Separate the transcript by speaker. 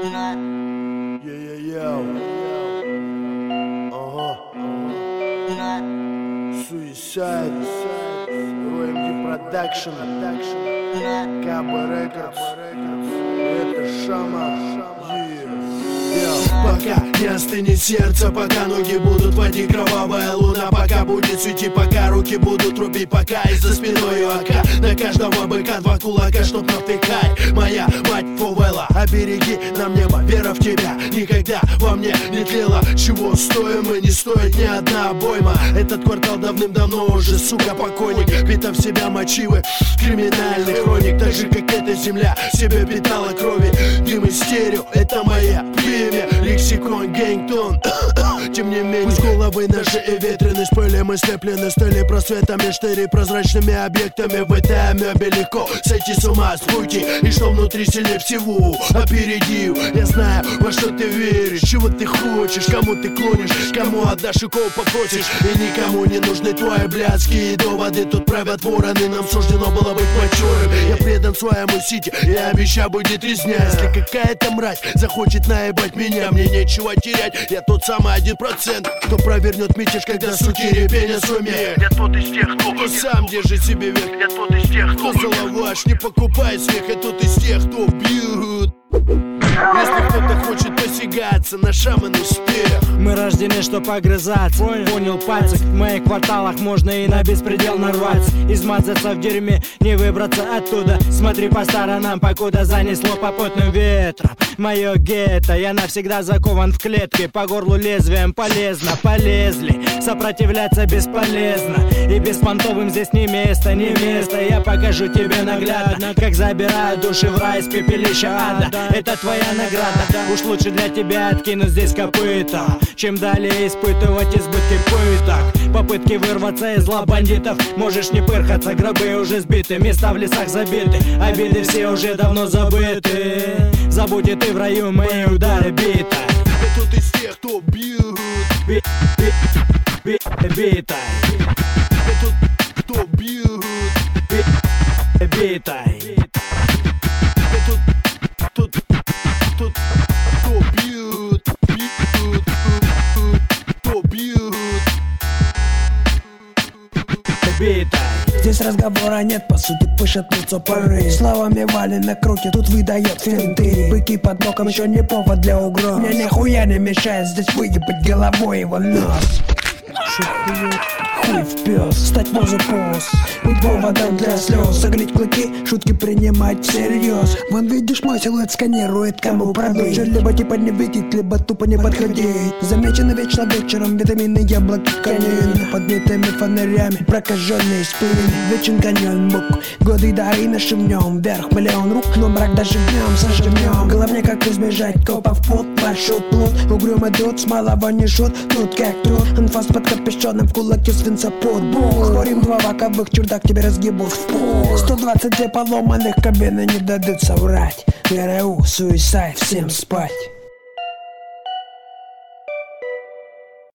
Speaker 1: Suicide, OMG Production, Каба Рекордс, это Шама. Пока не остынет сердце, пока ноги будут водить кровавая луна, пока будет светить, пока руки будут рубить, пока и за спиной АК. На каждого быка два кулака, чтоб навтыкать. Моя мать Фувела, обереги нам небо, вера в тебя никогда во мне не тлела. Чего стоим и не стоит ни одна обойма. Этот квартал давным-давно уже, сука, покойник. Впитав в себя мотивы криминальных хроник, так же как эта земля себе питала крови. Дым и стерео, это моя племя, лексикон, гангтон. Тем не менее, пусть головы наши и ветренность пыли мы слеплены, стали просветами, штыри прозрачными объектами. В этой амебе легко сойти с ума с пути, и что внутри сильнее всего опередил. Я знаю, во что ты веришь, чего ты хочешь, кому ты клонишь, кому отдашь и кого попросишь. И никому не нужны твои блядские доводы, тут правят вороны, нам суждено было быть матерым. Я предан своему сити, я обещаю, будет резня. Если какая-то мразь захочет наебать меня, мне нечего терять, я тот самый 1%, кто провернет мятеж, когда суки репень сумеет. Я тот из тех, кто сам держит себе верх. Я тот из тех, кто залаваш, не покупает смех. Я тот из тех, кто бьют. Если кто-то хочет посягаться на шаман успех,
Speaker 2: мы рождены, чтоб огрызаться. Понял, пальцы в моих кварталах можно и на беспредел нарваться. Измазаться в дерьме, не выбраться оттуда. Смотри по сторонам, покуда занесло попутным ветром мое гетто. Я навсегда закован в клетке, по горлу лезвием полезно. Полезли, сопротивляться бесполезно, и беспонтовым здесь не место, не место. Я покажу тебе наглядно, как забираю души в рай из пепелища ада. Это твоя награда, уж лучше для тебя откинуть здесь копыта, чем далее испытывать избытки пыток. Попытки вырваться из лап бандитов, можешь не пырхаться, гробы уже сбиты, места в лесах забиты, обиды все уже давно забыты. Забудь и ты в раю мои удары бита.
Speaker 1: Я тот из тех, кто бьют.
Speaker 2: Битай.
Speaker 1: Я тот, кто бьют.
Speaker 2: Битай.
Speaker 1: Я тот, кто бьют. Кто бьют.
Speaker 2: Битай.
Speaker 3: Здесь разговора нет, по сути пышет лицо поры. Словами Вали на круге, тут выдает финты. Быки под боком еще не повод для угроз. Мне нихуя не мешает здесь выебать головой его нос. Хуй в пес, стать музыкос, быть поводом для слез. Загреть клыки, шутки принимать всерьез. Вон видишь, мой силуэт сканирует, кому продуть. Либо типа не видеть, либо тупо не подходить. Замечены вечно вечером витамины, яблоки, канин. Подбитыми фонарями, прокаженный сплин. Вечен каньон бук, годы дары нашим в нем. Вверх миллион рук, но брак даже днем сожжем. Головне как избежать копов пут, маршрут плут. Угрюмый дуд, с малого не шут, тут как труд. Анфас под капюшоном, в кулаке свинцепут. Хворим два ваковых, чердак тебе разгибут в пол. 122 поломанных кабины не дадут соврать. ГРУ, суицид, всем спать.